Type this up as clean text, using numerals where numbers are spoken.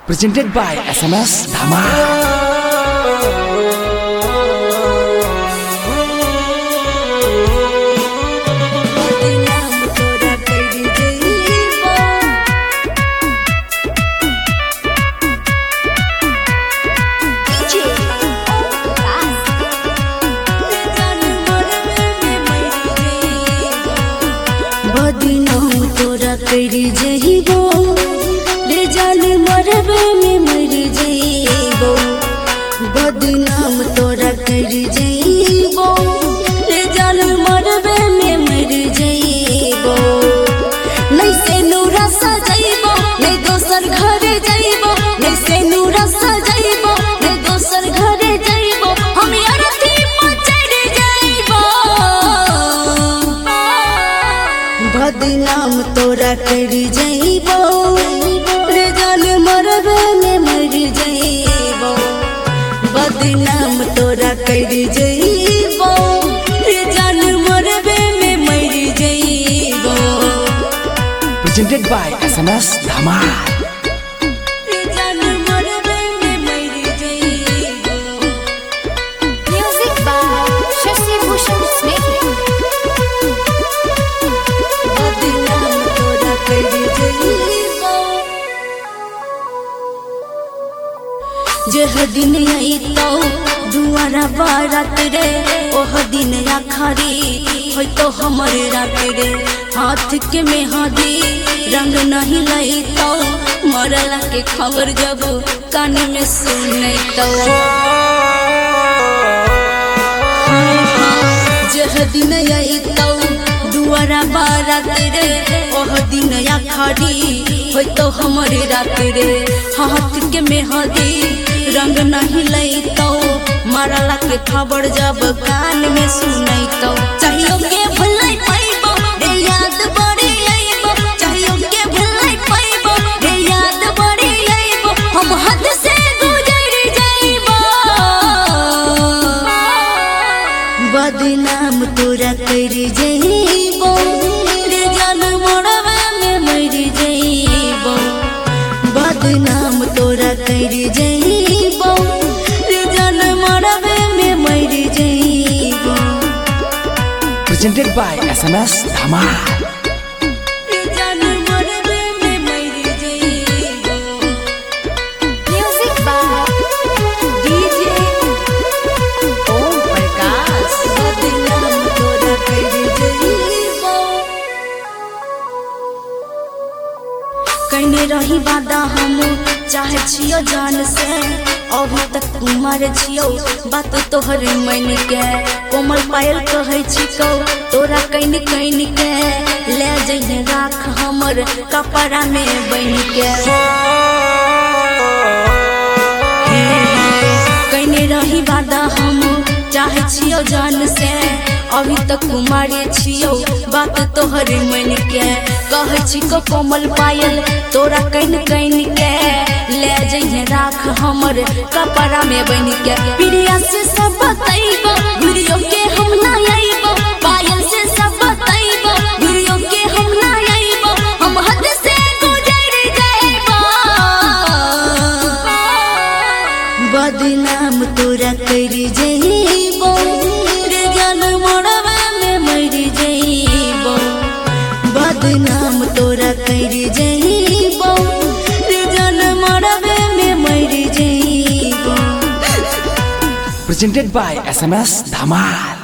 presented by SMS Dhamal. बदनाम तोरा कर जइबो ले जान मरबे में मर जइबो। बदनाम तोरा कर जइबो ले जान मरबे में मर जइबो। नहीं से नूरा सजइबो नहीं दोसर घरे जइबो। नहीं से नूरा सजइबो नहीं दोसर घरे जइबो। हम यार थी मचर जइबो। बदनाम तोरा कर जइबो रे जान मरबे में मर जइबो। बदनाम तोरा कर जइबो रे जान मरबे में मर जइबो। Presented by SMS Dhamal. रे जान मरबे में मर जइबो। Music by Shashi Bhushan Smith. बदनाम तोरा कर जइबो। जह दिन अइतौ दुआरा बारात रे ओह दिन आखरी होइतो हमर रात रे। हाथ के मेहंदी रंग नहीं लइतौ मरला के खबर जब कान में सुनैतौ। जह दिन अइतौ दुआरा बारात रे ओह दिन आखरी होइतो हमर रात रे। हाथ के मेहंदी रंग नहीं लइतौ मरला के खबर जब कान में सुनैतौ। चाहियो के भुलाई पाइबो रे याद बड़ी आइबो। चाहियो के भुलाई पाइबो रे याद बड़ी आइबो। हम हद से गुजर जाइबो। बदनाम तोरा कर जइबो रे जान मरबे में मर जइबो। बदनाम तोरा कर जइबो रे जान मरबे में मर जइबो। Presented by SMS Dhamal. रे जान मरबे में मर जइबो। Music by DJ Om Prakash. बदनाम तोरा कर जइबो। कहने रही वादा हम चाहे छियो जान से अभी तक कुमार छियो बात तोहर मन के। कोमल पायल कहै छिकौ तोरा कैन कैन के ले जइहे राख हमर कपड़ा में बन के। कहने रही वादा हम चाहे छियो जान से अभी तक कुमारे छियो बात तोहर मन के। कह छिको कोमल पायल तोरा कैन कैन के ले जइहे राख हमर कपड़ा में बन के। प्रिया से सब बतइबो वीडियो के हम ना आइबो। पायल से सब बतइबो वीडियो के हम ना आइबो। हम हद से गुजर जाइबो। बदनाम तोरा कर जइबो रे जान मरबे में मर जइबो। बदनाम तोरा कर जइबो रे जान मरबे में मर जइबो। Presented by SMS Dhamal.